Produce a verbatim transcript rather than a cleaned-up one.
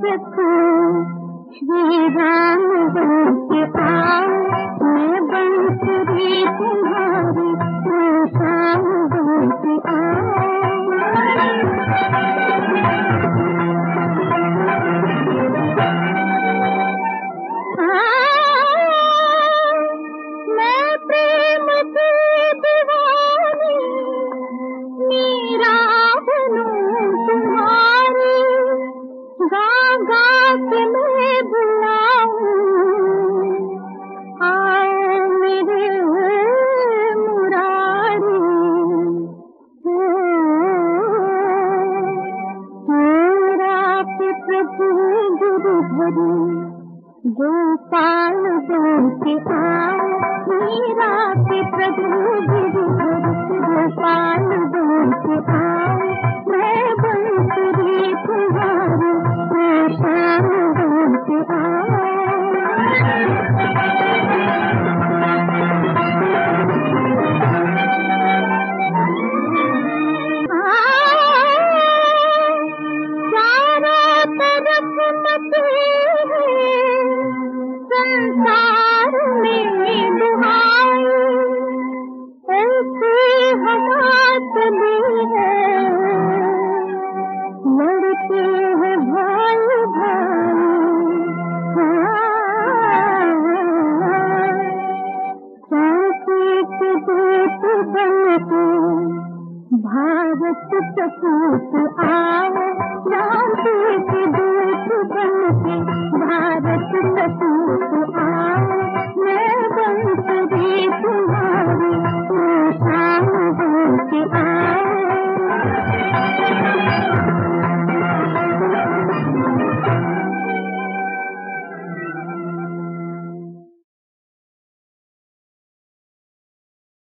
रखूं श्री राम बन के आओ, मैं बंसुरी तुम्हारी मैं शाम बन के आओ। मैं प्रेम की दीवानी मीरा बनूं तुम्हारी, गा गा के मैं बुलाऊं आओ मेरे मुरारी। मेरा के प्रभु गिरधरी गोपाल बन के आओ, मीरा के प्रभु गिरधरी गोपाल बन के आओ, मैं बंसुरी तुम्हारी मैं शाम बन के आओ। चारों तरफ मचे संसार में दुहाई, ऐसी हवा चली है लड़ते हैं भाई भाई। शांति के दूत बन के भारत सपूत आओ, शांति के दूत बन के भारत सपूत आओ, मैं बंसुरी तुम्हारी मैं शाम बन के आओ।